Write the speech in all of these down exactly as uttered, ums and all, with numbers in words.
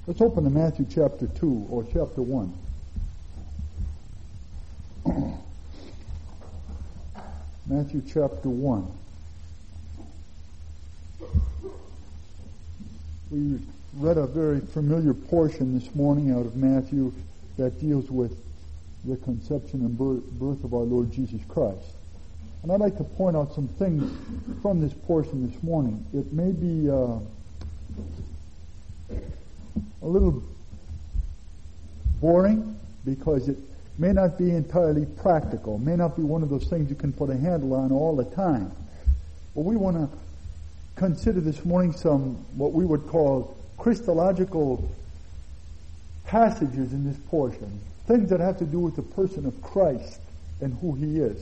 Let's open to Matthew chapter two or chapter one. Matthew chapter one. We read a very familiar portion this morning out of Matthew that deals with the conception and birth of our Lord Jesus Christ. And I'd like to point out some things from this portion this morning. It may be uh, a little boring because it may not be entirely practical, may not be one of those things you can put a handle on all the time. But we want to consider this morning some what we would call Christological passages in this portion, things that have to do with the person of Christ and who he is.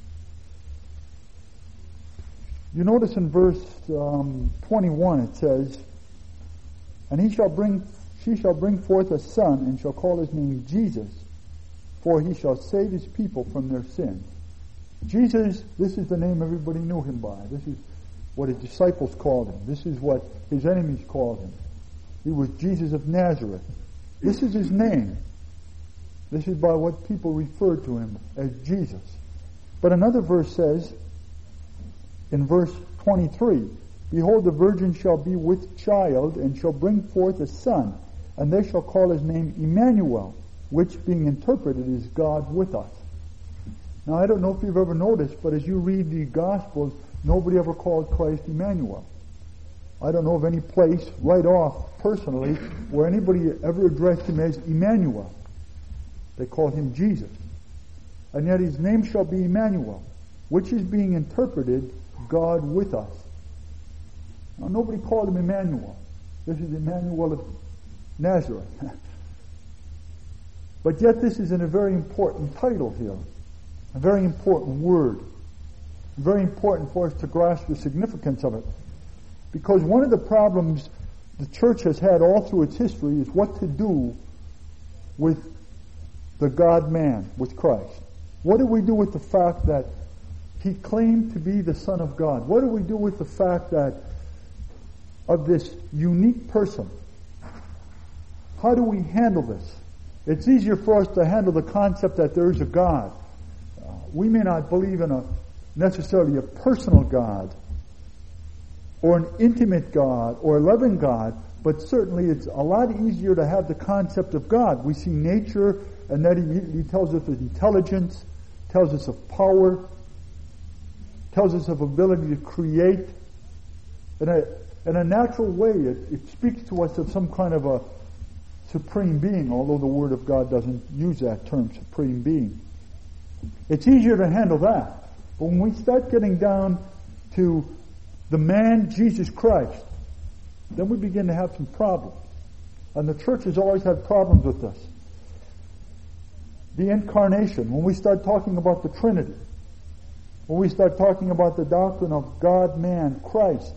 You notice in verse um, twenty-one it says, "And he shall bring, she shall bring forth a son, and shall call his name Jesus, for he shall save his people from their sins." Jesus, this is the name everybody knew him by. This is what his disciples called him. This is what his enemies called him. He was Jesus of Nazareth. This is his name. This is by what people refer to him as Jesus. But another verse says, in verse twenty-three, "Behold, the virgin shall be with child, and shall bring forth a son, and they shall call his name Emmanuel," which, being interpreted, is God with us. Now, I don't know if you've ever noticed, but as you read the Gospels, nobody ever called Christ Emmanuel. I don't know of any place, right off, personally, where anybody ever addressed him as Emmanuel. They called him Jesus. And yet his name shall be Emmanuel, which is being interpreted, God with us. Now, nobody called him Emmanuel. This is Emmanuel of Nazareth. But yet this is in a very important title here, a very important word, very important for us to grasp the significance of it. Because one of the problems the church has had all through its history is what to do with the God-man, with Christ. What do we do with the fact that he claimed to be the Son of God? What do we do with the fact that of this unique person? How do we handle this? It's easier for us to handle the concept that there is a God. Uh, we may not believe in a necessarily a personal God or an intimate God or a loving God, but certainly it's a lot easier to have the concept of God. We see nature, and that he, he tells us of intelligence, tells us of power, tells us of ability to create. In a, in a natural way, it, it speaks to us of some kind of a supreme being, although the Word of God doesn't use that term, supreme being. It's easier to handle that. But when we start getting down to the man, Jesus Christ, then we begin to have some problems. And the church has always had problems with this. The incarnation, when we start talking about the Trinity, when we start talking about the doctrine of God-man, Christ,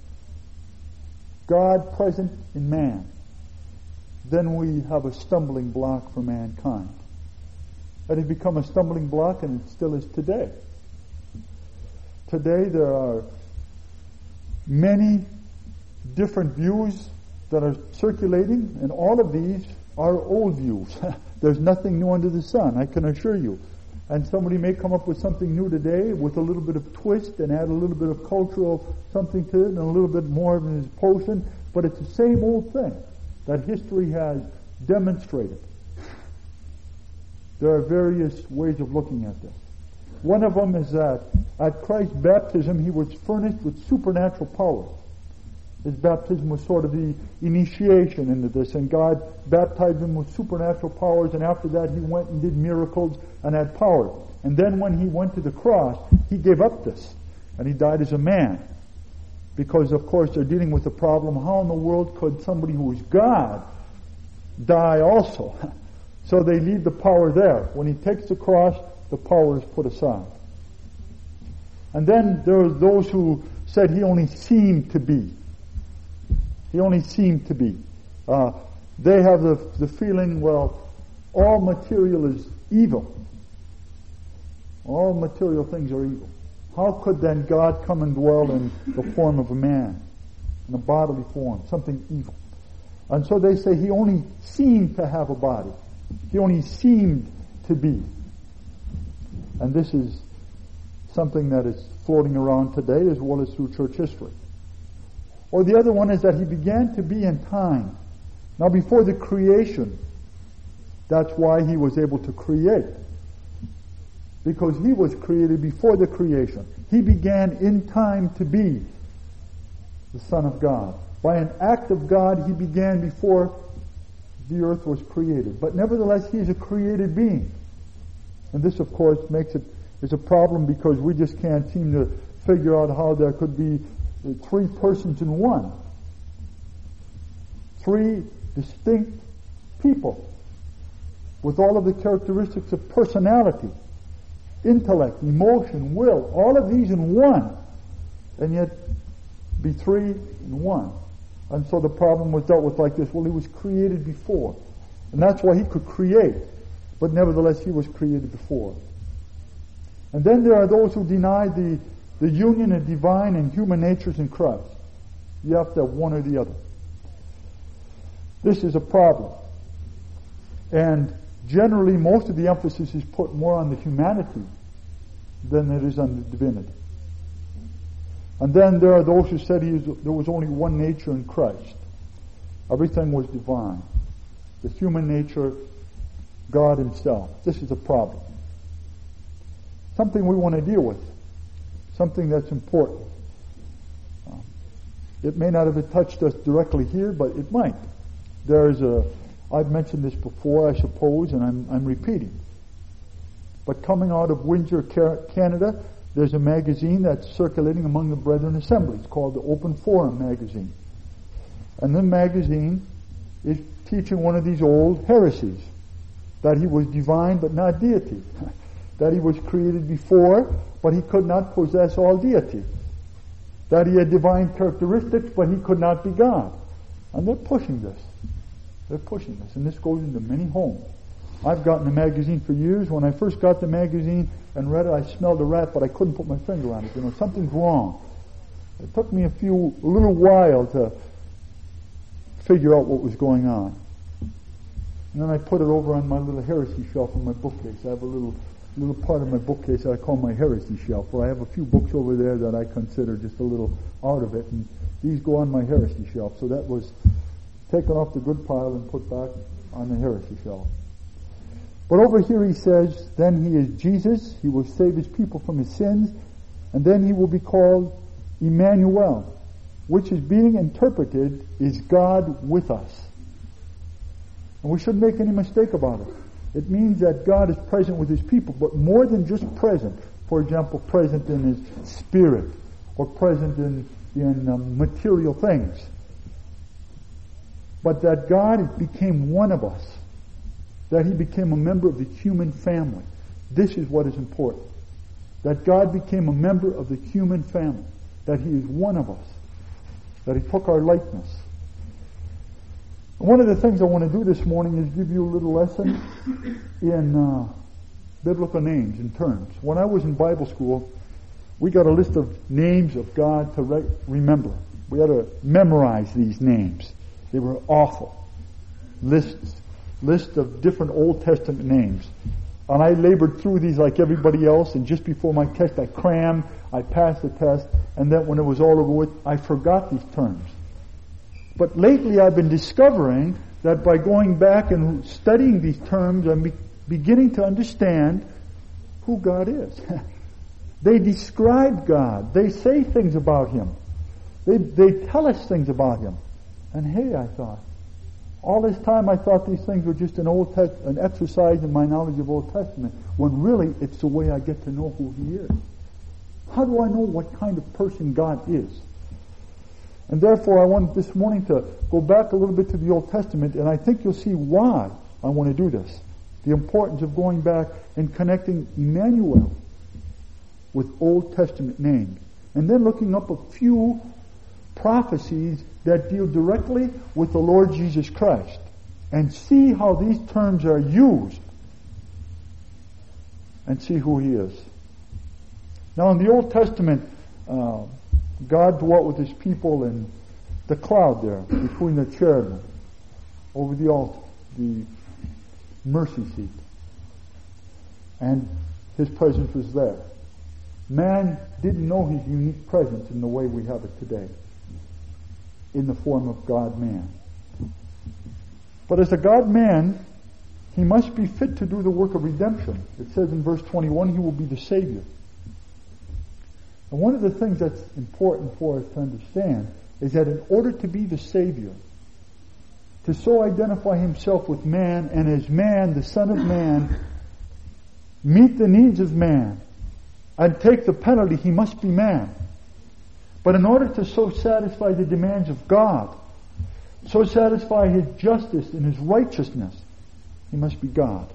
God present in man, then we have a stumbling block for mankind. That has become a stumbling block, and it still is today. Today there are many different views that are circulating, and all of these are old views. There's nothing new under the sun, I can assure you. And somebody may come up with something new today with a little bit of twist and add a little bit of cultural something to it and a little bit more of an impulsion, but it's the same old thing that history has demonstrated. There are various ways of looking at this. One of them is that at Christ's baptism he was furnished with supernatural power. His baptism was sort of the initiation into this, and God baptized him with supernatural powers, and after that he went and did miracles and had power. And then when he went to the cross, he gave up this, and he died as a man. Because, of course, they're dealing with the problem, how in the world could somebody who is God die also? So they leave the power there. When he takes the cross, the power is put aside. And then there are those who said he only seemed to be. He only seemed to be. Uh, they have the, the feeling, well, all material is evil. All material things are evil. How could then God come and dwell in the form of a man, in a bodily form, something evil? And so they say he only seemed to have a body. He only seemed to be. And this is something that is floating around today as well as through church history. Or the other one is that he began to be in time. Now before the creation, that's why he was able to create. Because he was created before the creation. He began in time to be the Son of God. By an act of God, he began before the earth was created. But nevertheless, he is a created being. And this, of course, makes it is a problem because we just can't seem to figure out how there could be three persons in one. Three distinct people with all of the characteristics of personality, intellect, emotion, will, all of these in one, and yet be three in one. And so the problem was dealt with like this. Well, he was created before. And that's why he could create. But nevertheless, he was created before. And then there are those who deny the, the union of divine and human natures in Christ. You have to have one or the other. This is a problem. And generally, most of the emphasis is put more on the humanity than it is on the divinity. And then there are those who said he is, there was only one nature in Christ. Everything was divine. The human nature, God himself. This is a problem. Something we want to deal with. Something that's important. Um, it may not have touched us directly here, but it might. There's a, I've mentioned this before, I suppose, and I'm, I'm repeating. But coming out of Windsor, Canada, there's a magazine that's circulating among the Brethren Assemblies called the Open Forum magazine. And the magazine is teaching one of these old heresies. That he was divine but not deity. That he was created before, but he could not possess all deity. That he had divine characteristics, but he could not be God. And they're pushing this. They're pushing this. And this goes into many homes. I've gotten the magazine for years. When I first got the magazine and read it, I smelled a rat, but I couldn't put my finger on it. You know, something's wrong. It took me a few, a little while to figure out what was going on. And then I put it over on my little heresy shelf in my bookcase. I have a little little part of my bookcase that I call my heresy shelf, where I have a few books over there that I consider just a little out of it, and these go on my heresy shelf. So that was taken off the good pile and put back on the heresy shelf. But over here he says, then he is Jesus, he will save his people from his sins, and then he will be called Emmanuel, which is being interpreted is God with us. And we shouldn't make any mistake about it. It means that God is present with his people, but more than just present. For example, present in his spirit, or present in, in um, material things. But that God became one of us. That he became a member of the human family. This is what is important. That God became a member of the human family. That he is one of us. That he took our likeness. One of the things I want to do this morning is give you a little lesson in uh, biblical names and terms. When I was in Bible school, we got a list of names of God to re- remember. We had to memorize these names. They were awful. Lists, list of different Old Testament names. And I labored through these like everybody else, and just before my test I crammed, I passed the test, and then when it was all over with, I forgot these terms. But lately I've been discovering that by going back and studying these terms, I'm be- beginning to understand who God is. They describe God. They say things about him. They they tell us things about him. And hey, I thought, all this time I thought these things were just an old te- an exercise in my knowledge of Old Testament, when really it's the way I get to know who he is. How do I know what kind of person God is? And therefore I want this morning to go back a little bit to the Old Testament, and I think you'll see why I want to do this. The importance of going back and connecting Emmanuel with Old Testament names. And then looking up a few prophecies that deal directly with the Lord Jesus Christ. And see how these terms are used. And see who he is. Now in the Old Testament, uh, God dwelt with his people in the cloud there, between the cherubim. over the altar, the mercy seat. And his presence was there. Man didn't know his unique presence in the way we have it today, in the form of God-man. But as a God-man, he must be fit to do the work of redemption. It says in verse twenty-one, he will be the Savior. And one of the things that's important for us to understand is that in order to be the Savior, to so identify himself with man, and as man, the Son of Man, meet the needs of man, and take the penalty, he must be man. But in order to so satisfy the demands of God, so satisfy his justice and his righteousness, he must be God.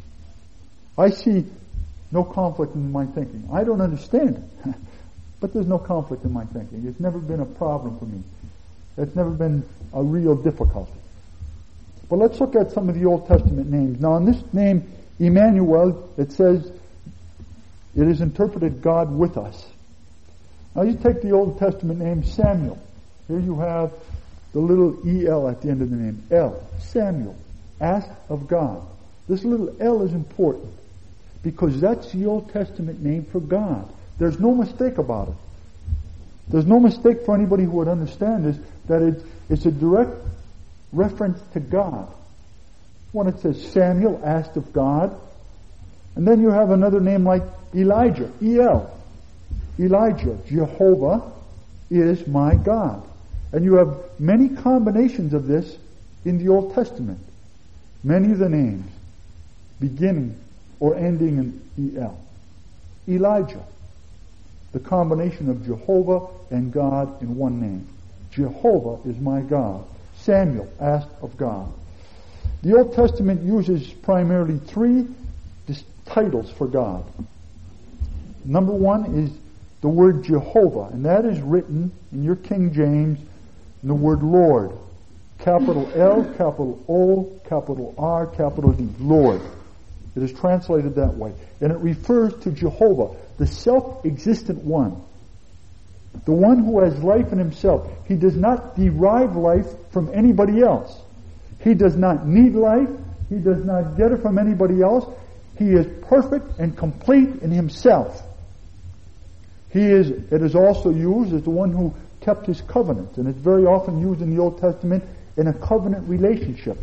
I see no conflict in my thinking. I don't understand it. But there's no conflict in my thinking. It's never been a problem for me. It's never been a real difficulty. But let's look at some of the Old Testament names. Now, in this name, Emmanuel, it says, it is interpreted God with us. Now, you take the Old Testament name Samuel. Here you have the little E L at the end of the name. El, Samuel, asked of God. This little L is important because that's the Old Testament name for God. There's no mistake about it. There's no mistake for anybody who would understand this, that it's, it's a direct reference to God. When it says Samuel asked of God, and then you have another name like Elijah, E L. Elijah, Jehovah is my God. And you have many combinations of this in the Old Testament. Many of the names beginning or ending in E L. Elijah, the combination of Jehovah and God in one name. Jehovah is my God. Samuel asked of God. The Old Testament uses primarily three titles for God. Number one is the word Jehovah, and that is written in your King James in the word Lord. Capital L, capital O, capital R, capital D. Lord. It is translated that way. And it refers to Jehovah, the self-existent one. The one who has life in himself. He does not derive life from anybody else. He does not need life. He does not get it from anybody else. He is perfect and complete in himself. He is, it is also used as the one who kept his covenant. And it's very often used in the Old Testament in a covenant relationship.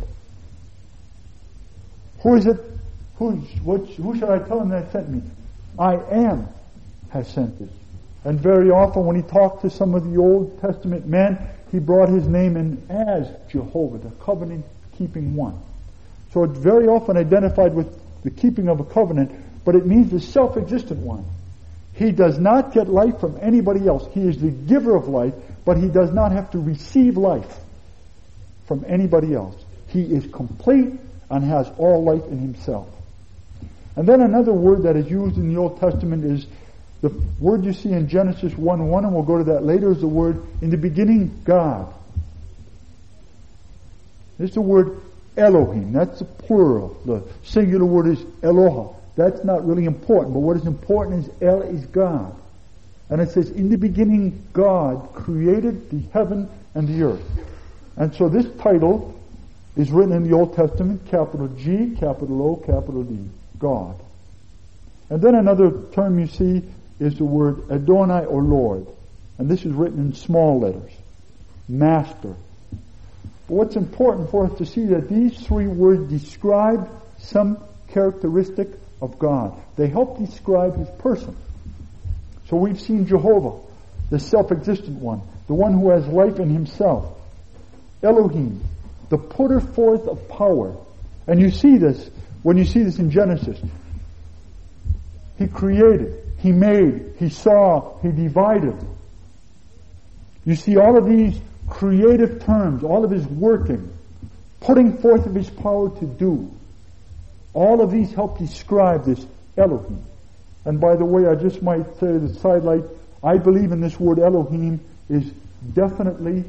Who is it? Who's, what, who should I tell him that sent me? I am has sent us. And very often when he talked to some of the Old Testament men, he brought his name in as Jehovah, the covenant-keeping one. So it's very often identified with the keeping of a covenant, but it means the self-existent one. He does not get life from anybody else. He is the giver of life, but he does not have to receive life from anybody else. He is complete and has all life in himself. And then another word that is used in the Old Testament is the word you see in Genesis one one, and we'll go to that later, is the word, in the beginning, God. It's the word Elohim. That's the plural. The singular word is Eloha. That's not really important, but what is important is El is God. And it says, in the beginning, God created the heaven and the earth. And so this title is written in the Old Testament, capital G, capital O, capital D. God. And then another term you see is the word Adonai or Lord. And this is written in small letters. Master. But what's important for us to see that these three words describe some characteristic of God. They help describe his person. So we've seen Jehovah, the self-existent one, the one who has life in himself. Elohim, the putter forth of power. And you see this when you see this in Genesis. He created, he made, he saw, he divided. You see all of these creative terms, all of his working, putting forth of his power to do. All of these help describe this Elohim. And by the way, I just might say the sidelight, I believe in this word Elohim is definitely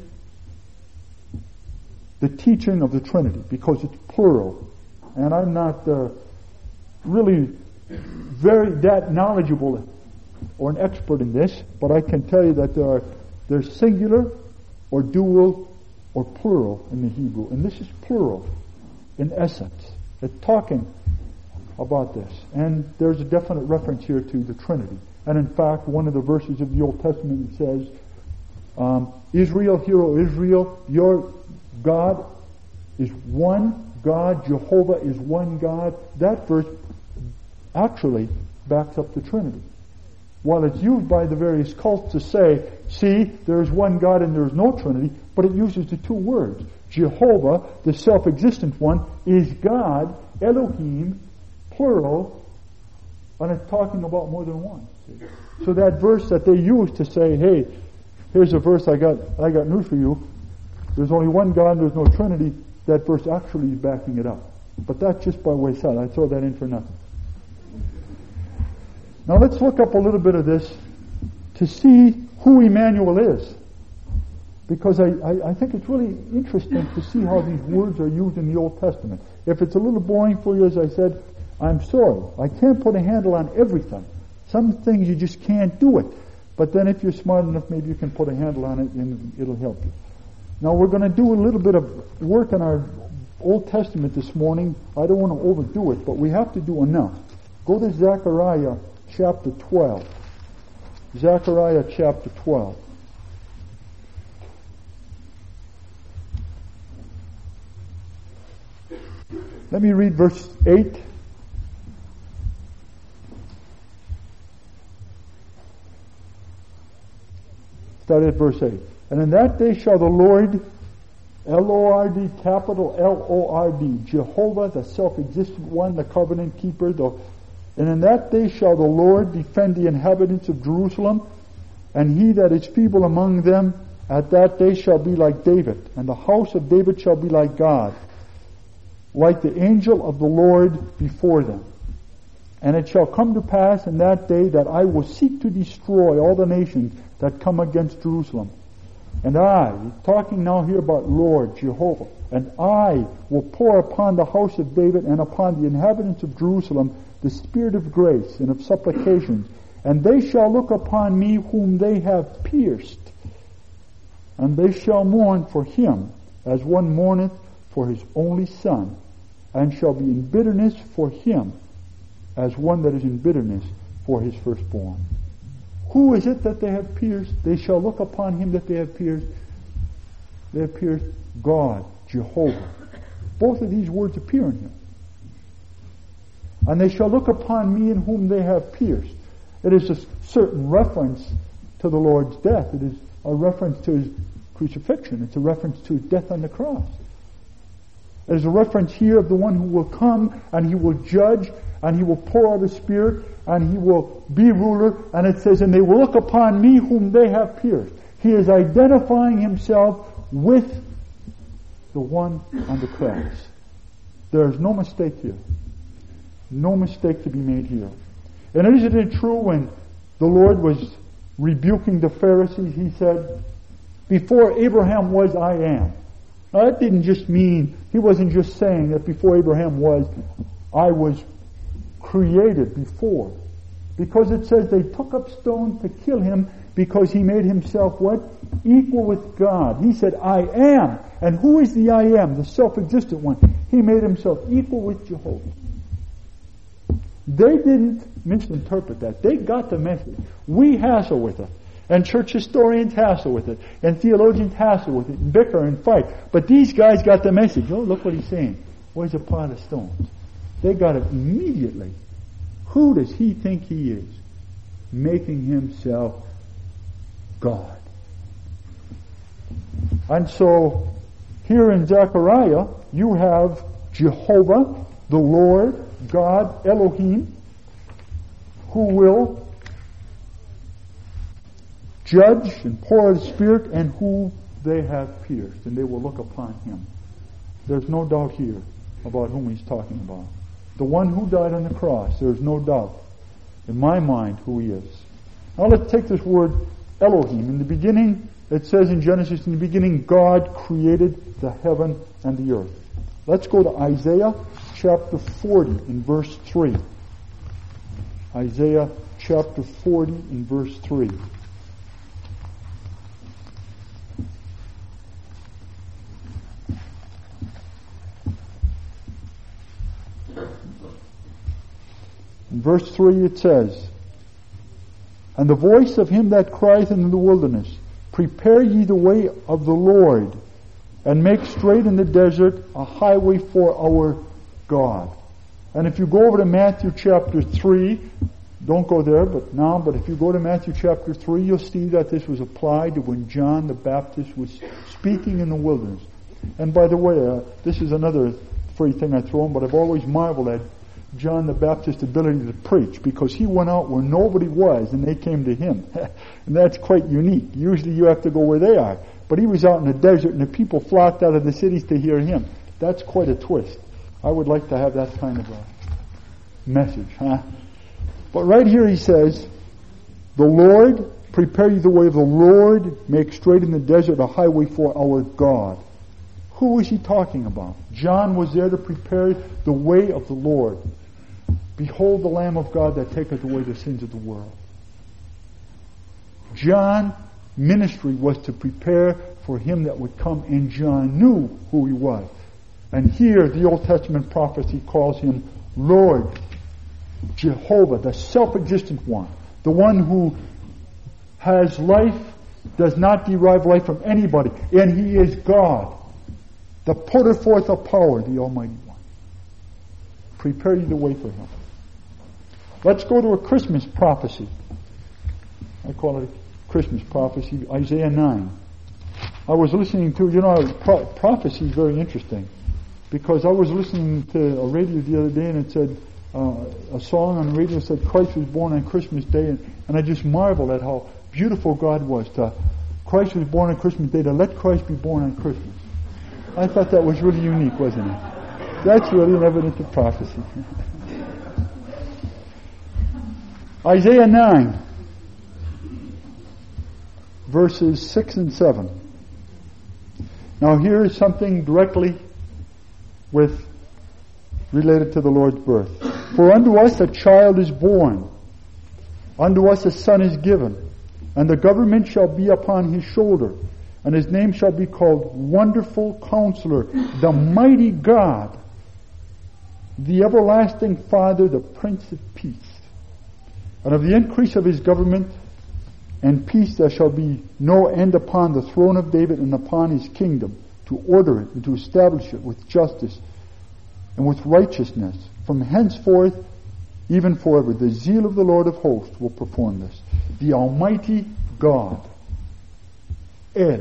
the teaching of the Trinity, because it's plural. And I'm not uh, really very that knowledgeable or an expert in this, but I can tell you that there are there's singular or dual or plural in the Hebrew. And this is plural in essence. It's talking about this. And there's a definite reference here to the Trinity. And in fact, one of the verses of the Old Testament says, um, Israel, hear, O Israel, your God is one God, Jehovah is one God. That verse actually backs up the Trinity. While it's used by the various cults to say, see, there is one God and there is no Trinity, but it uses the two words. Jehovah, the self-existent one, is God, Elohim, plural, and it's talking about more than one. So that verse that they use to say, hey, here's a verse I got, I got news for you. There's only one God, there's no Trinity. That verse actually is backing it up. But that's just by wayside. I throw that in for nothing. Now let's look up a little bit of this to see who Emmanuel is. Because I, I, I think it's really interesting to see how these words are used in the Old Testament. If it's a little boring for you, as I said, I'm sorry. I can't put a handle on everything. Some things you just can't do it. But then if you're smart enough, maybe you can put a handle on it and it'll help you. Now we're going to do a little bit of work in our Old Testament this morning. I don't want to overdo it, but we have to do enough. Go to Zechariah chapter twelve. Zechariah chapter twelve. Let me read verse eight. Start at verse eight. And in that day shall the Lord, L O R D, capital L O R D, Jehovah, the self-existent one, the covenant keeper, the, and in that day shall the Lord defend the inhabitants of Jerusalem, and he that is feeble among them at that day shall be like David, and the house of David shall be like God, like the angel of the Lord before them. And it shall come to pass in that day that I will seek to destroy all the nations that come against Jerusalem. And I, talking now here about Lord, Jehovah, and I will pour upon the house of David and upon the inhabitants of Jerusalem the spirit of grace and of supplications. And they shall look upon me whom they have pierced. And they shall mourn for him as one mourneth for his only son, and shall be in bitterness for him as one that is in bitterness for his firstborn. Who is it that they have pierced? They shall look upon him that they have pierced. They have pierced God, Jehovah. Both of these words appear in here. And they shall look upon me in whom they have pierced. It is a certain reference to the Lord's death. It is a reference to his crucifixion. It's a reference to his death on the cross. It is a reference here of the one who will come and he will judge and he will pour out his Spirit and he will be ruler. And it says, and they will look upon me whom they have pierced. He is identifying himself with the one on the cross. There is no mistake here. No mistake to be made here. And isn't it true when the Lord was rebuking the Pharisees, he said, before Abraham was, I am. Now that didn't just mean, he wasn't just saying that before Abraham was, I was created before. Because it says they took up stones to kill him because he made himself what? Equal with God. He said, I am. And who is the I am? The self-existent one. He made himself equal with Jehovah. They didn't misinterpret that. They got the message. We hassle with it. And church historians hassle with it. And theologians hassle with it. And bicker and fight. But these guys got the message. Oh, look what he's saying. Where's a pile of stones? They got it immediately. Who does he think he is? Making himself God. And so, here in Zechariah, you have Jehovah, the Lord, God, Elohim, who will judge and pour out His Spirit, and who they have pierced, and they will look upon Him. There's no doubt here about whom He's talking about. The one who died on the cross, there's no doubt in my mind who He is. Now let's take this word Elohim. In the beginning, it says in Genesis, in the beginning God created the heaven and the earth. Let's go to Isaiah chapter forty in verse three. Isaiah chapter forty in verse three. In verse three it says, "And the voice of him that crieth in the wilderness, Prepare ye the way of the Lord, and make straight in the desert a highway for our God." And if you go over to Matthew chapter three, don't go there but now, but if you go to Matthew chapter three, you'll see that this was applied to when John the Baptist was speaking in the wilderness. And by the way, uh, this is another free thing I throw in, but I've always marveled at John the Baptist's ability to preach, because he went out where nobody was and they came to him. And that's quite unique. Usually you have to go where they are. But he was out in the desert and the people flocked out of the cities to hear him. That's quite a twist. I would like to have that kind of a message, huh? But right here he says, "The Lord, prepare you the way of the Lord, make straight in the desert a highway for our God." Who was he talking about? John was there to prepare the way of the Lord. "Behold the Lamb of God that taketh away the sins of the world." John's ministry was to prepare for him that would come, and John knew who he was. And here the Old Testament prophecy calls him Lord, Jehovah, the self-existent one, the one who has life, does not derive life from anybody, and he is God, the putter forth of power, the Almighty One. Prepare you the way for him. Let's go to a Christmas prophecy. I call it a Christmas prophecy, Isaiah nine. I was listening to, you know, pro- prophecy is very interesting, because I was listening to a radio the other day and it said, uh, a song on the radio said Christ was born on Christmas Day, and, and I just marveled at how beautiful God was to, Christ was born on Christmas Day, to let Christ be born on Christmas. I thought that was really unique, wasn't it? That's really an evidence of prophecy. Isaiah nine, verses six and seven. Now here is something directly with related to the Lord's birth. "For unto us a child is born, unto us a son is given, and the government shall be upon his shoulder, and his name shall be called Wonderful Counselor, the Mighty God, the Everlasting Father, the Prince of Peace. And of the increase of his government and peace there shall be no end upon the throne of David and upon his kingdom, to order it and to establish it with justice and with righteousness from henceforth even forever. The zeal of the Lord of hosts will perform this." The Almighty God, El.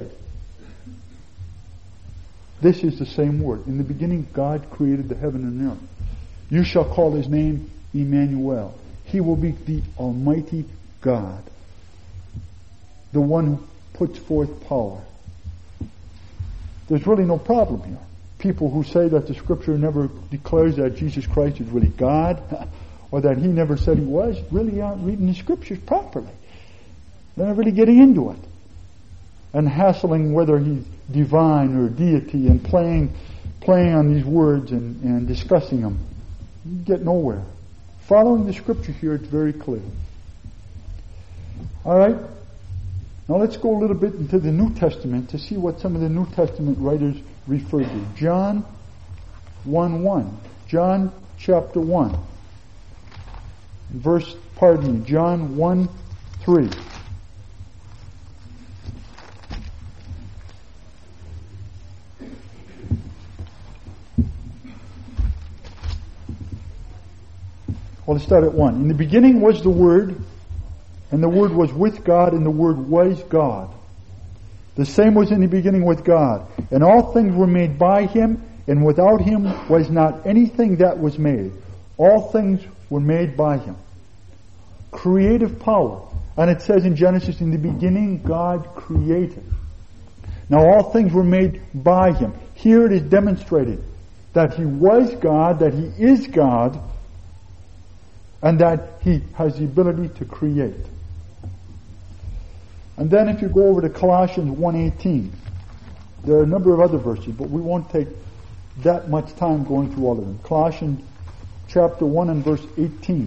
This is the same word. In the beginning God created the heaven and earth. You shall call his name Emmanuel. He will be the Almighty God, the one who puts forth power. There's really no problem here. People who say that the Scripture never declares that Jesus Christ is really God, or that he never said he was, really aren't reading the Scriptures properly. They're not really getting into it, and hassling whether he's divine or deity, and playing playing on these words and, and discussing them. You get nowhere. Following the Scripture here, it's very clear. All right? Now let's go a little bit into the New Testament to see what some of the New Testament writers refer to. John one one. John chapter one. Verse, pardon me, John one three. Well, let's start at one. "In the beginning was the Word, and the Word was with God, and the Word was God. The same was in the beginning with God. And all things were made by him, and without him was not anything that was made." All things were made by him. Creative power. And it says in Genesis, in the beginning God created. Now all things were made by him. Here it is demonstrated that he was God, that he is God, and that he has the ability to create. And then if you go over to Colossians one eighteen, there are a number of other verses, but we won't take that much time going through all of them. Colossians chapter one and verse eighteen.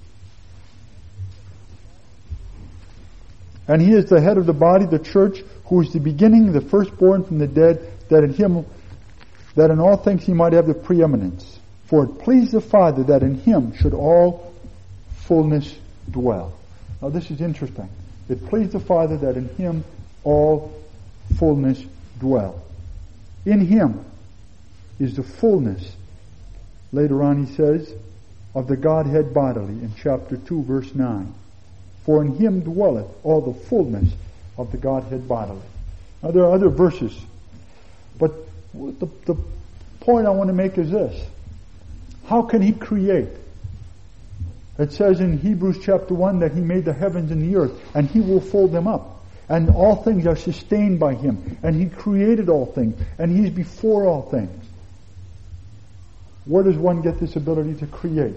"And he is the head of the body, the church, who is the beginning, the firstborn from the dead, that in him, that in all things he might have the preeminence. For it pleased the Father that in him should all fullness dwell. Now this is interesting. It pleased the Father that in him all fullness dwell. In him is the fullness, later on he says, of the Godhead bodily in chapter two, verse nine. For in him dwelleth all the fullness of the Godhead bodily. Now there are other verses, but the, the point I want to make is this. How can he create? It says in Hebrews chapter one that he made the heavens and the earth, and he will fold them up. And all things are sustained by him. And he created all things. And he's before all things. Where does one get this ability to create?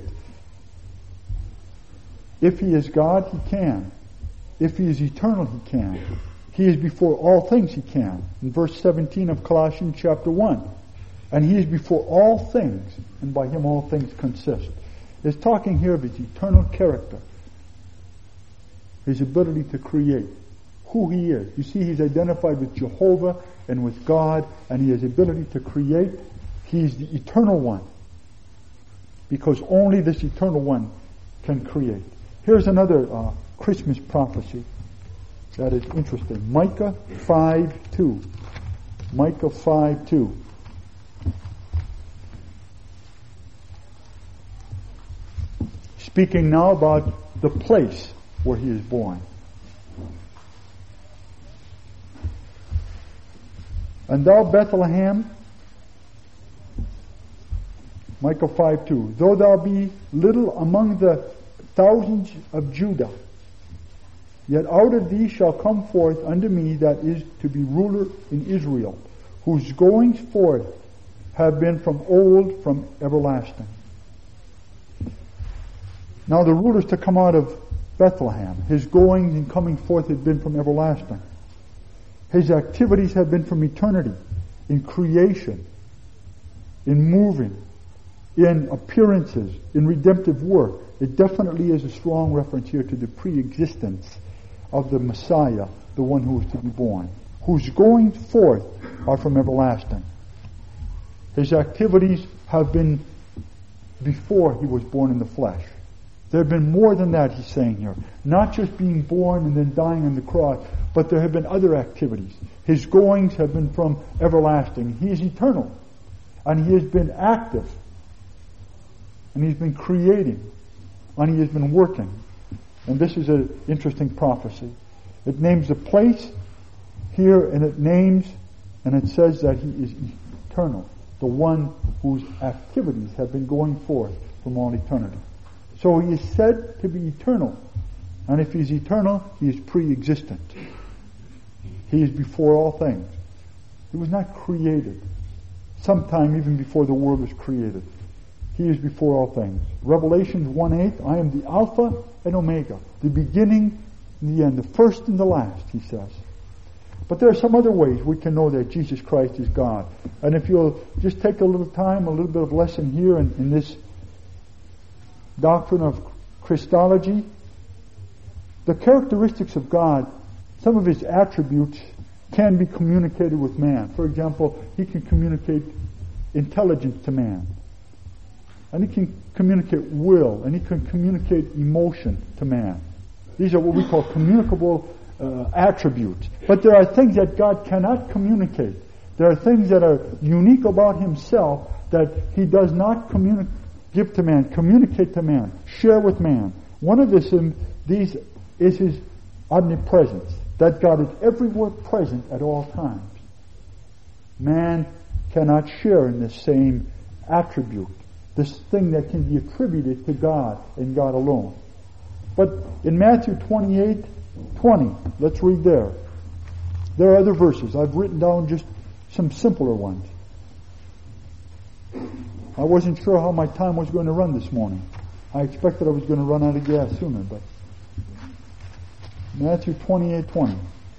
If he is God, he can. If he is eternal, he can. He is before all things, he can. In verse seventeen of Colossians chapter one. And he is before all things, and by him all things consist. It's talking here of his eternal character. His ability to create. Who he is. You see, he's identified with Jehovah and with God, and he has the ability to create. He's the eternal one. Because only this eternal one can create. Here's another uh, Christmas prophecy that is interesting. Micah five two. Micah five two. Speaking now about the place where he is born. And thou, Bethlehem, Micah five two, though thou be little among the thousands of Judah, yet out of thee shall come forth unto me that is to be ruler in Israel, whose goings forth have been from old, from everlasting. Now the rulers to come out of Bethlehem, his goings and coming forth had been from everlasting. His activities have been from eternity, in creation, in moving, in appearances, in redemptive work. It definitely is a strong reference here to the pre-existence of the Messiah, the one who is to be born, whose goings forth are from everlasting. His activities have been before he was born in the flesh. There have been more than that, he's saying here. Not just being born and then dying on the cross, but there have been other activities. His goings have been from everlasting. He is eternal. And he has been active. And he's been creating. And he has been working. And this is an interesting prophecy. It names the place here, and it names, and it says that he is eternal. The one whose activities have been going forth from all eternity. So he is said to be eternal. And if he's eternal, he is pre-existent. He is before all things. He was not created. Sometime even before the world was created. He is before all things. Revelations one eight, I am the Alpha and Omega, the beginning and the end, the first and the last, he says. But there are some other ways we can know that Jesus Christ is God. And if you'll just take a little time, a little bit of lesson here in, in this doctrine of Christology, the characteristics of God, some of his attributes can be communicated with man. For example, he can communicate intelligence to man. And he can communicate will. And he can communicate emotion to man. These are what we call communicable uh, attributes. But there are things that God cannot communicate. There are things that are unique about himself that he does not communicate. Give to man, communicate to man, share with man. One of this, um, these is his omnipresence, that God is everywhere present at all times. Man cannot share in this same attribute, this thing that can be attributed to God and God alone. But in Matthew twenty-eight twenty, let's read there. There are other verses. I've written down just some simpler ones. I wasn't sure how my time was going to run this morning. I expected I was going to run out of gas sooner, but Matthew twenty-eight twenty.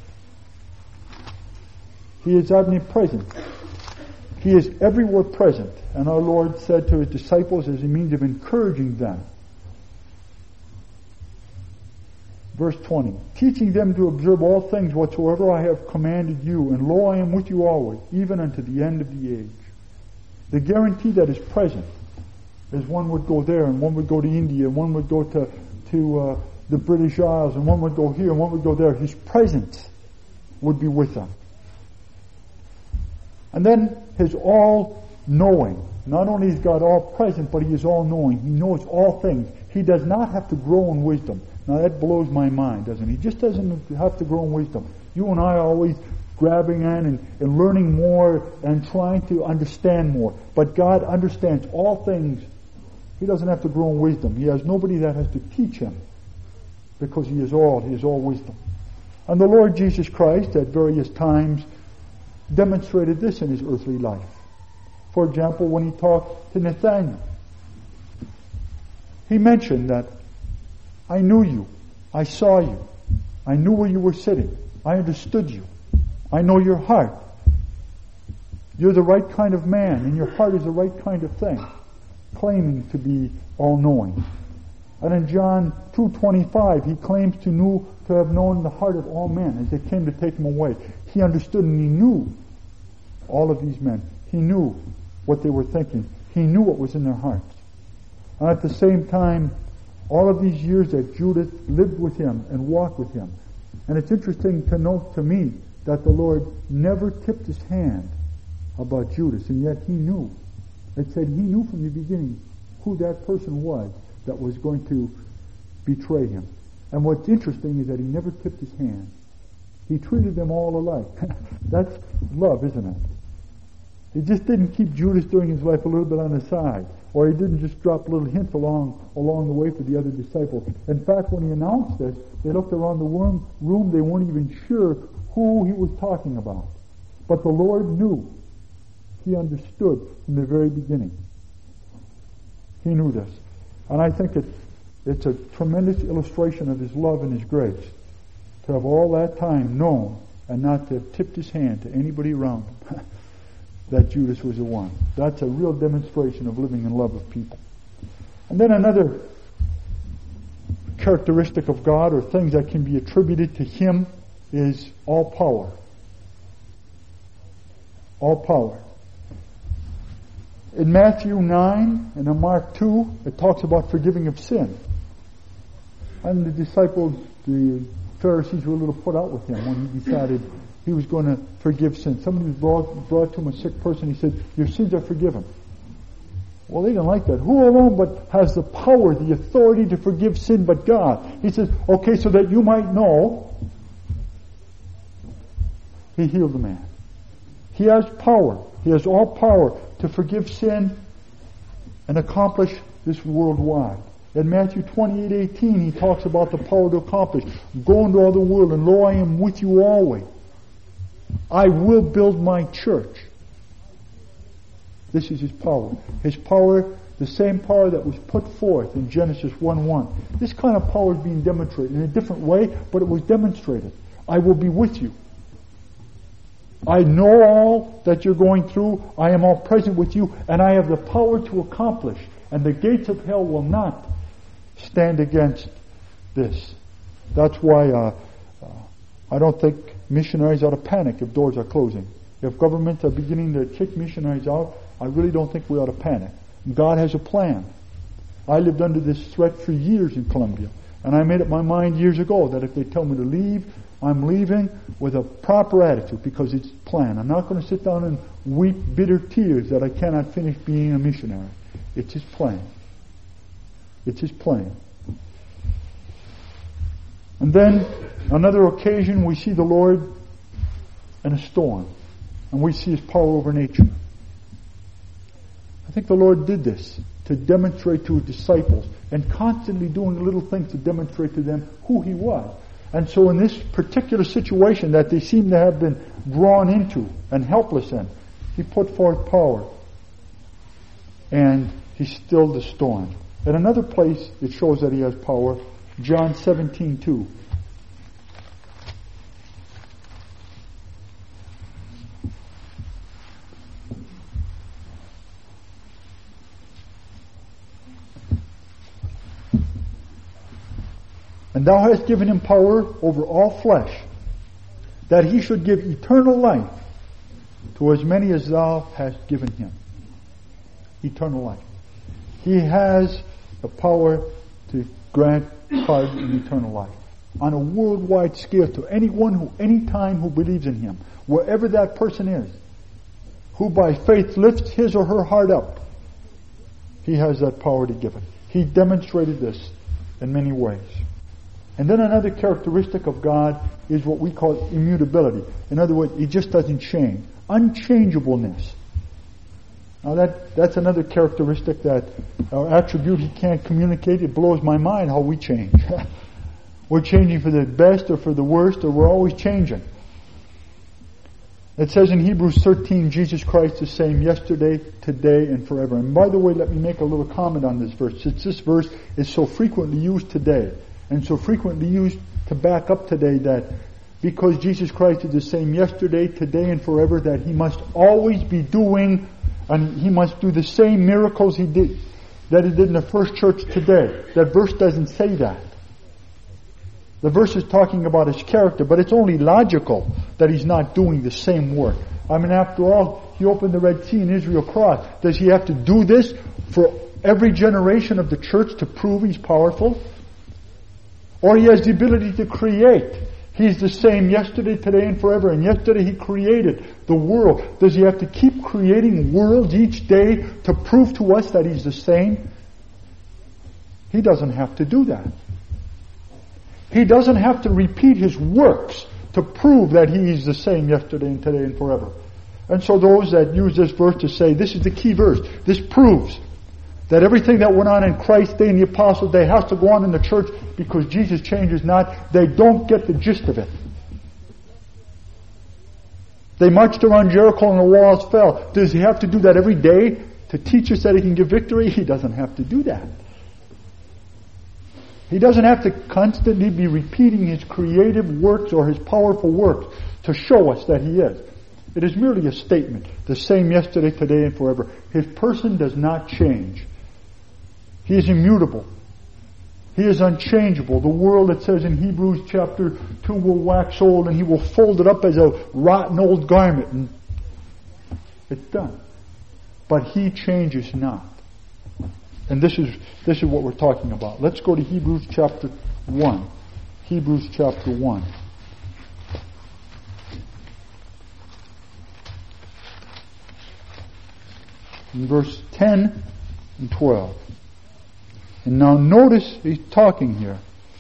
He is omnipresent. He is everywhere present. And our Lord said to his disciples as a means of encouraging them, Verse twenty, teaching them to observe all things whatsoever I have commanded you, and lo, I am with you always, even unto the end of the age. The guarantee that is present is one would go there, and one would go to India, and one would go to, to uh, the British Isles, and one would go here, and one would go there. His presence would be with them. And then his all-knowing. Not only is God all-present, but he is all-knowing. He knows all things. He does not have to grow in wisdom. Now that blows my mind, doesn't it? He just doesn't have to grow in wisdom. You and I are always grabbing on and, and learning more and trying to understand more. But God understands all things. He doesn't have to grow in wisdom. He has nobody that has to teach him, because he is all. He is all wisdom. And the Lord Jesus Christ at various times demonstrated this in his earthly life. For example, when he talked to Nathanael, he mentioned that, I knew you. I saw you. I knew where you were sitting. I understood you. I know your heart. You're the right kind of man, and your heart is the right kind of thing, claiming to be all-knowing. And in John two twenty-five, he claims to know to have known the heart of all men as they came to take him away. He understood and he knew all of these men. He knew what they were thinking. He knew what was in their hearts. And at the same time, all of these years that Judas lived with him and walked with him. And it's interesting to note to me that the Lord never tipped his hand about Judas, and yet he knew. It said he knew from the beginning who that person was that was going to betray him. And what's interesting is that he never tipped his hand. He treated them all alike. That's love, isn't it? He just didn't keep Judas during his life a little bit on the side. Or he didn't just drop little hints along along the way for the other disciples. In fact, when he announced this, they looked around the room, room they weren't even sure who he was talking about. But the Lord knew. He understood from the very beginning. He knew this. And I think it's, it's a tremendous illustration of his love and his grace to have all that time known and not to have tipped his hand to anybody around him that Judas was the one. That's a real demonstration of living in love with people. And then another characteristic of God, or things that can be attributed to him, is all power. All power. In Matthew nine and in Mark two, it talks about forgiving of sin. And the disciples, the Pharisees, were a little put out with him when he decided he was going to forgive sin. Somebody was brought, brought to him, a sick person. He said, your sins are forgiven. Well, they didn't like that. Who alone but has the power, the authority to forgive sin but God? He says, okay, so that you might know, he healed the man. He has power. He has all power to forgive sin and accomplish this worldwide. In Matthew twenty-eight eighteen, he talks about the power to accomplish. Go into all the world, and lo, I am with you always. I will build my church. This is his power. His power, the same power that was put forth in Genesis one one. This kind of power is being demonstrated in a different way, but it was demonstrated. I will be with you. I know all that you're going through. I am all present with you, and I have the power to accomplish. And the gates of hell will not stand against this. That's why uh, uh, I don't think missionaries ought to panic if doors are closing. If governments are beginning to kick missionaries out, I really don't think we ought to panic. God has a plan. I lived under this threat for years in Colombia, and I made up my mind years ago that if they tell me to leave, I'm leaving with a proper attitude because it's planned. I'm not going to sit down and weep bitter tears that I cannot finish being a missionary. It's his plan. It's his plan. And then, another occasion, we see the Lord in a storm. And we see his power over nature. I think the Lord did this to demonstrate to his disciples, and constantly doing little things to demonstrate to them who he was. And so in this particular situation that they seem to have been drawn into and helpless in, he put forth power. And he stilled the storm. In another place, it shows that he has power. John seventeen two. And And thou hast given him power over all flesh, that he should give eternal life to as many as thou hast given him. Eternal life. He has the power to grant pardon and eternal life on a worldwide scale to anyone who, anytime who believes in him, wherever that person is, who by faith lifts his or her heart up. He has that power to give it. He demonstrated this in many ways. And then another characteristic of God is what we call immutability. In other words, He just doesn't change. Unchangeableness. Now that, that's another characteristic, that our attribute He can't communicate. It blows my mind how we change. We're changing for the best or for the worst, or we're always changing. It says in Hebrews thirteen, Jesus Christ is the same yesterday, today, and forever. And by the way, let me make a little comment on this verse. Since this verse is so frequently used today, and so frequently used to back up today, that because Jesus Christ is the same yesterday, today, and forever, that He must always be doing, and He must do the same miracles He did, that He did in the first church today. That verse doesn't say that. The verse is talking about His character, but it's only logical that He's not doing the same work. I mean, after all, He opened the Red Sea and Israel crossed. Does He have to do this for every generation of the church to prove He's powerful? Or He has the ability to create. He's the same yesterday, today, and forever. And yesterday He created the world. Does He have to keep creating worlds each day to prove to us that He's the same? He doesn't have to do that. He doesn't have to repeat His works to prove that He is the same yesterday and today and forever. And so those that use this verse to say, this is the key verse, this proves that everything that went on in Christ's day and the Apostles' day has to go on in the church because Jesus changes not, they don't get the gist of it. They marched around Jericho and the walls fell. Does He have to do that every day to teach us that He can give victory? He doesn't have to do that. He doesn't have to constantly be repeating His creative works or His powerful works to show us that He is. It is merely a statement, the same yesterday, today, and forever. His person does not change. He is immutable. He is unchangeable. The world, it says in Hebrews chapter two, will wax old, and He will fold it up as a rotten old garment, and it's done. But He changes not. And this is this is what we're talking about. Let's go to Hebrews chapter one. Hebrews chapter one. In verse ten and twelve. And now notice He's talking here.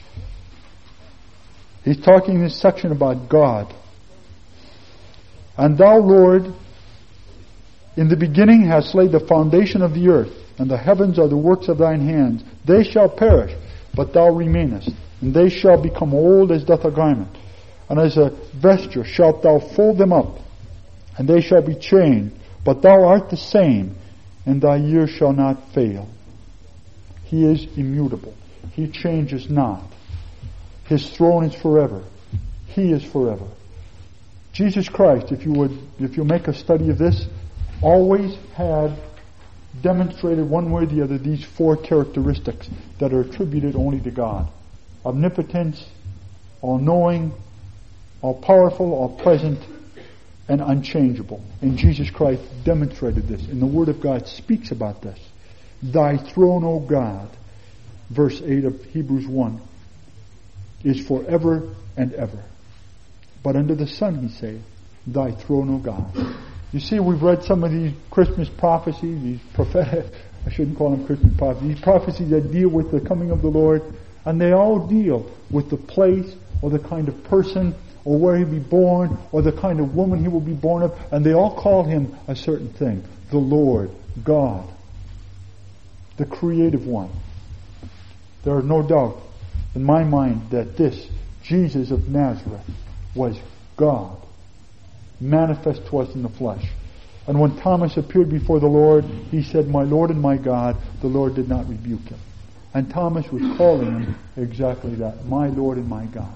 He's talking in this section about God. And thou, Lord, in the beginning hast laid the foundation of the earth, and the heavens are the works of thine hands. They shall perish, but thou remainest. And they shall become old as doth a garment. And as a vesture shalt thou fold them up. And they shall be changed. But thou art the same, and thy years shall not fail. He is immutable. He changes not. His throne is forever. He is forever. Jesus Christ, if you would, if you make a study of this, always had demonstrated one way or the other these four characteristics that are attributed only to God. Omnipotence, all-knowing, all-powerful, all-present, and unchangeable. And Jesus Christ demonstrated this. And the Word of God speaks about this. Thy throne, O God, verse eight of Hebrews one, is forever and ever. But under the sun, He saith, Thy throne, O God. You see, we've read some of these Christmas prophecies, these prophetic, I shouldn't call them Christmas prophecies, these prophecies that deal with the coming of the Lord, and they all deal with the place or the kind of person or where He'll be born or the kind of woman He will be born of, and they all call Him a certain thing. The Lord, God, the creative one. There is no doubt in my mind that this Jesus of Nazareth was God, manifest to us in the flesh. And when Thomas appeared before the Lord, he said, My Lord and my God. The Lord did not rebuke him. And Thomas was calling him exactly that, my Lord and my God.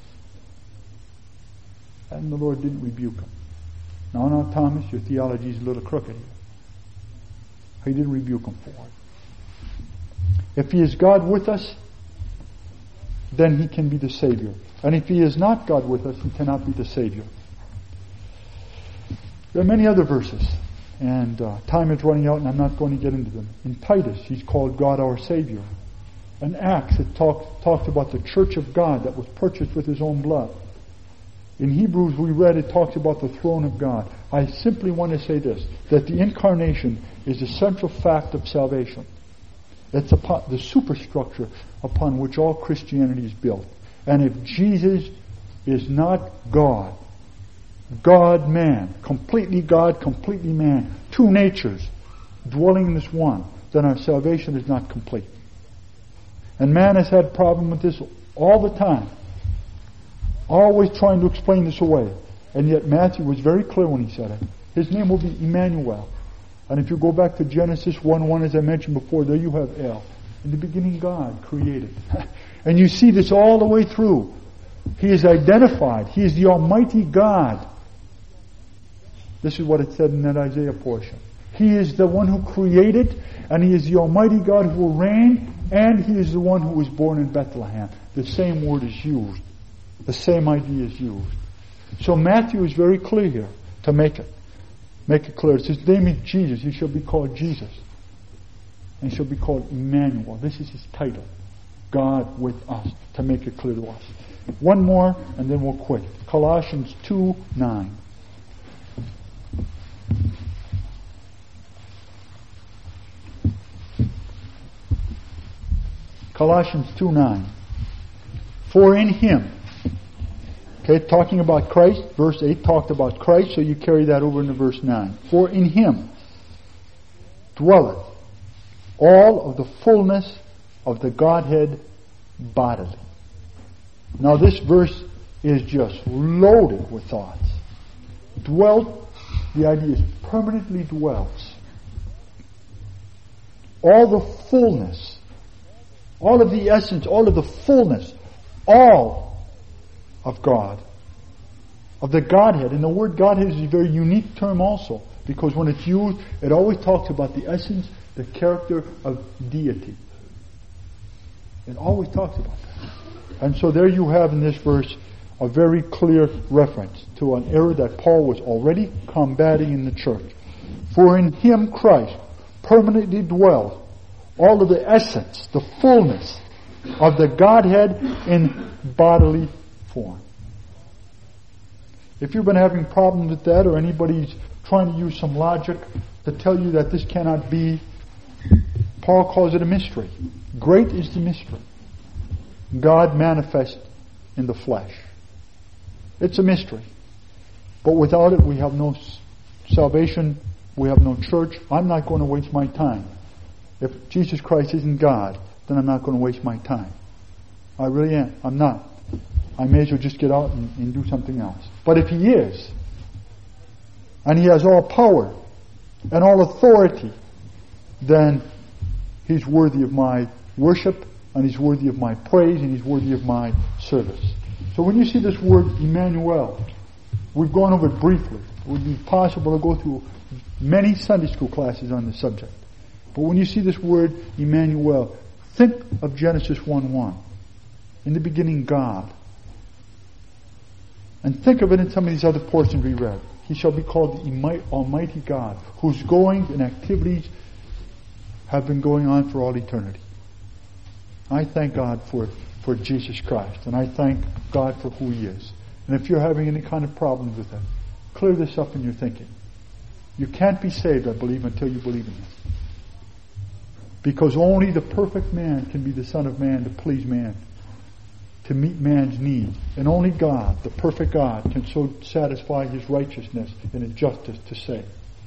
And the Lord didn't rebuke him. Now, now, Thomas, your theology is a little crooked here. He didn't rebuke him for it. If He is God with us, then he can be the Savior. And if he is not God with us, he cannot be the Savior. There are many other verses, and uh, time is running out and I'm not going to get into them. In Titus, he's called God our Savior. In Acts, it talk, talks about the church of God that was purchased with his own blood. In Hebrews, we read, it talks about the throne of God. I simply want to say this, that the incarnation is the central fact of salvation. It's upon the superstructure upon which all Christianity is built. And if Jesus is not God, God-man, completely God, completely man, two natures dwelling in this one, then our salvation is not complete. And man has had a problem with this all the time, always trying to explain this away. And yet Matthew was very clear when he said it. His name will be Emmanuel. And if you go back to Genesis one one, as I mentioned before, there you have El. In the beginning, God created. And you see this all the way through. He is identified. He is the Almighty God. This is what it said in that Isaiah portion. He is the one who created, and He is the Almighty God who will reign, and He is the one who was born in Bethlehem. The same word is used. The same idea is used. So Matthew is very clear here to make it. Make it clear. It says, his name is Jesus. He shall be called Jesus. And he shall be called Emmanuel. This is his title. God with us. To make it clear to us. One more, and then we'll quit. Colossians two nine. Colossians two nine. For in Him. Okay, talking about Christ. Verse eight talked about Christ, so you carry that over into verse nine. For in Him dwelleth all of the fullness of the Godhead bodily. Now this verse is just loaded with thoughts. Dwelt, the idea is permanently dwells. All the fullness, all of the essence, all of the fullness, all of God, of the Godhead. And the word Godhead is a very unique term also, because when it's used, it always talks about the essence, the character of deity. It always talks about that. And so there you have in this verse a very clear reference to an error that Paul was already combating in the church. For in Him, Christ, permanently dwells all of the essence, the fullness of the Godhead in bodily form. If you've been having problems with that, or anybody's trying to use some logic to tell you that this cannot be, Paul calls it a mystery. Great is the mystery. God manifest in the flesh. It's a mystery. But without it, we have no salvation, we have no church. I'm not going to waste my time. If Jesus Christ isn't God, then I'm not going to waste my time. I really am. I'm not. I may as well just get out and, and do something else. But if He is, and He has all power and all authority, then He's worthy of my worship, and He's worthy of my praise, and He's worthy of my service. So when you see this word Emmanuel, we've gone over it briefly. It would be possible to go through many Sunday school classes on the subject. But when you see this word Emmanuel, think of Genesis one one. In the beginning, God. And think of it in some of these other portions we read. He shall be called the Almighty God, whose goings and activities have been going on for all eternity. I thank God for, for Jesus Christ, and I thank God for who He is. And if you're having any kind of problems with that, clear this up in your thinking. You can't be saved, I believe, until you believe in this. Because only the perfect man can be the Son of Man to please man, to meet man's needs. And only God, the perfect God, can so satisfy His righteousness and His justice to save.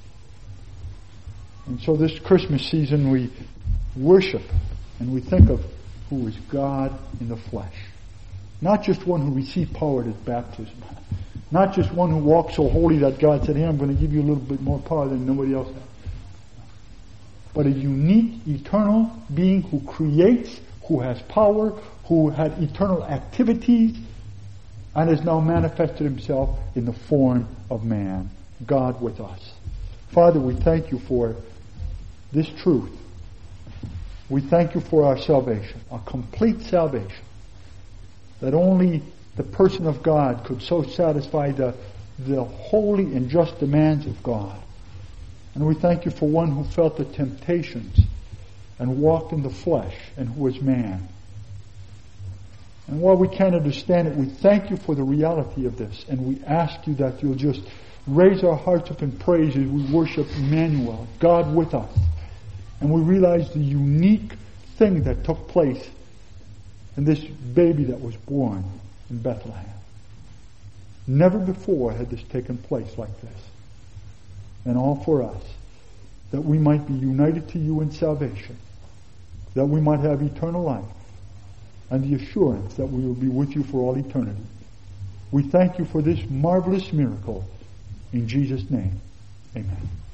And so this Christmas season we worship and we think of who is God in the flesh. Not just one who received power at His baptism. Not just one who walked so holy that God said, hey, I'm going to give you a little bit more power than nobody else has. But a unique, eternal being who creates, who has power, who had eternal activities, and has now manifested Himself in the form of man, God with us. Father, we thank You for this truth. We thank You for our salvation, a complete salvation. that only the person of God could so satisfy the, the holy and just demands of God. And we thank you for one who felt the temptations and walked in the flesh and who was man. And while we can't understand it, we thank you for the reality of this, and we ask you that you'll just raise our hearts up in praise as we worship Emmanuel, God with us. And we realize the unique thing that took place in this baby that was born in Bethlehem. Never before had this taken place like this. And all for us, that we might be united to you in salvation, that we might have eternal life, and the assurance that we will be with you for all eternity. We thank you for this marvelous miracle. In Jesus' name, amen.